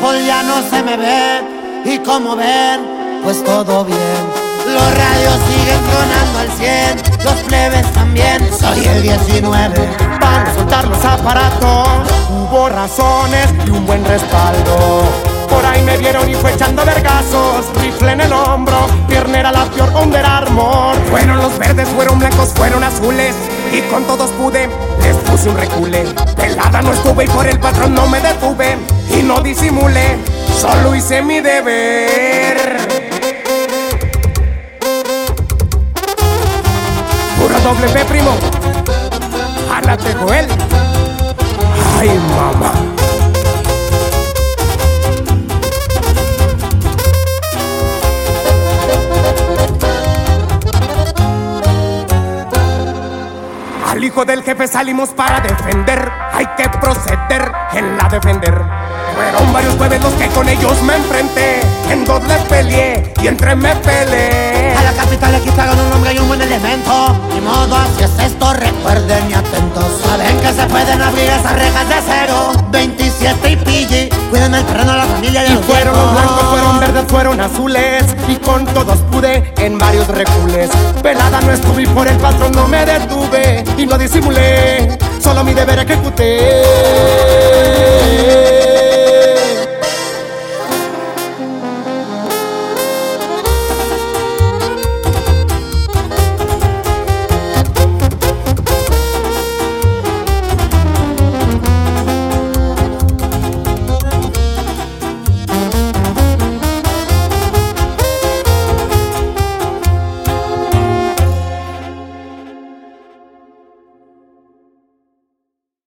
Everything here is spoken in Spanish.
Paul ya no se me ve, y como ven, pues todo bien. Los radios siguen tronando al 100, los plebes también. Soy el 19. Van a soltar los aparatos, hubo razones y un buen respaldo. Por ahí me vieron y fue echando vergazos, rifle en el hombro, pierna era la peor Under Armour. Fueron los verdes, fueron blancos, fueron azules, y con todos pude, les puse un recule. Pelada no estuve y por el patrón no me detuve, y no disimulé, solo hice mi deber. Pura doble P, primo. Jálate, Joel. Ay, mamá. Al hijo del jefe salimos para defender. Hay que proceder en la defender. Fueron varios jueves los que con ellos me enfrenté. En dos les peleé y entre me peleé. A la capital aquí traigan un nombre y un buen elemento. Ni modo, así es esto, recuerden y atentos. Saben que se pueden abrir esas rejas de acero. 27 y PG, cuiden el terreno, la familia y los fueron viejos. blancos, fueron verdes, fueron azules, y con todos pude en varios recules. Pelada no estuve y por el patrón no me detuve, y no disimulé, solo mi deber ejecuté.